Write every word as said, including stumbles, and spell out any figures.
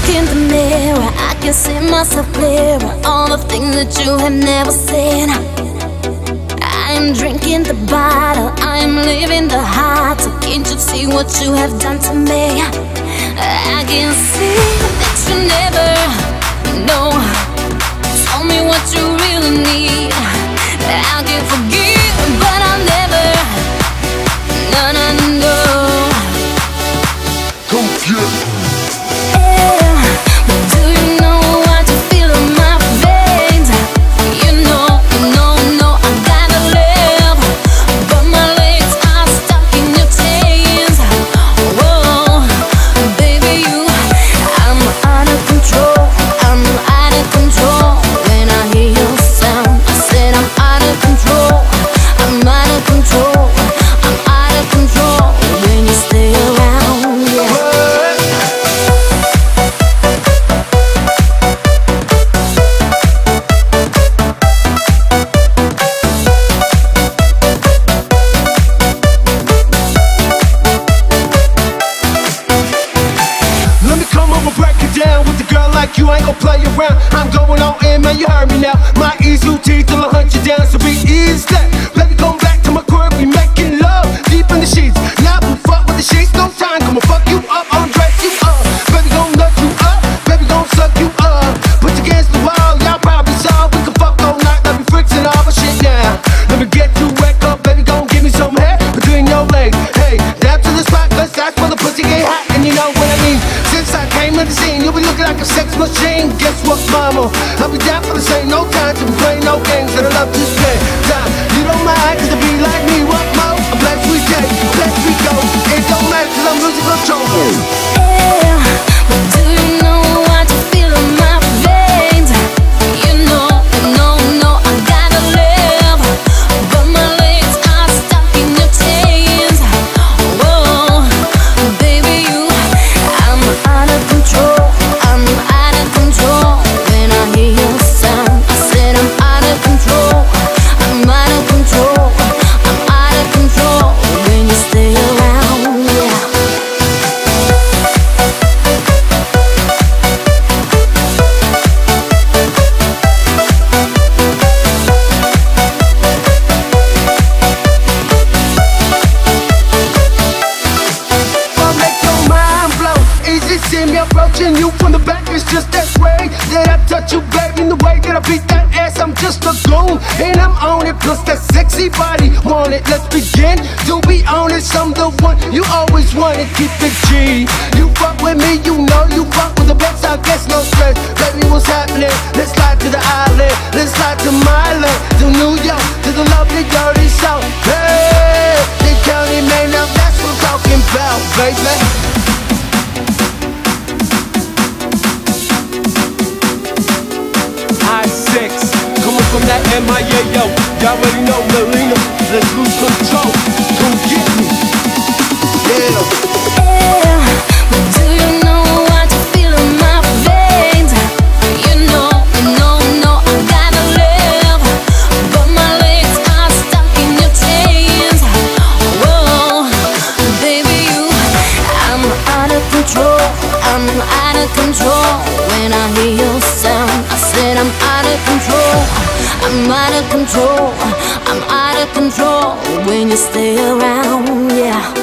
look in the mirror, I can see myself clearer. All the things that you have never seen. I'm drinking the bottle, I'm living the heart. So can't you see what you have done to me? I can see that you never know. Tell me what you really need. I can forgive, but I'll never. No, no, no. Come get it. You ain't gon' play around. I'm going all in, man, you heard me now. My ease you teeth till I hunt you down. So be easy that. Baby, come back to my crib, we making love deep in the sheets. Now we fuck with the sheets, no time. Come on, fuck you up, I'll dress you up. Baby, gon' nut you up, baby, gon' suck you up. Put you against the wall, y'all probably saw. We can fuck all night, let me freaks and all my shit now. Let me get you wet up, baby, gon' give me some hair between your legs. Hey, dab to the spot, cause that's where the pussy get hot. And you know what I mean. Since I came to the scene, you'll be looking like a sex machine. Guess what, mama? I'll be down for the same. No time to play no games that I love to spend time. You don't mind, cause to be like me, what more? I'm blessed we get, blessed we go. It don't matter cause I'm losing control. Yeah, but do you know what you feel in my veins? You know, no, no, I gotta live, but my legs are stuck in your chains. Whoa, baby, you, I'm out of control. I'm out of control. When I hear your sound, I said I'm out of control. I'm out of control. I'm out of control. When you stay around, yeah. I'll make your mind blow. Easy see me approaching you from the back. It's just that way that I touch you, baby. In the way that I beat that ass, I'm just a goon, and I'm on it. Plus that sexy body, want it. Let's begin. To be honest, I'm the one you always wanted. Keep it G. You fuck with me, you know you fuck with the best. I guess no stress, baby. What's happening? Let's slide to the island. Let's slide to my land, to New York, to the lovely dirty South. Hey, they county man, now that's what I'm talking about, baby. I six, coming from that M I A, yo. Y'all already know Melina, let's lose control. Come get me. Yeah. Yeah, but do you know what you feel in my veins? You know, no, no, I gotta live, but my legs are stuck in your chains. Whoa, baby, you, I'm out of control. I'm out of control. When I hear your sound, I said I'm out of control. I'm out of control. I'm out of control. When you stay around, yeah.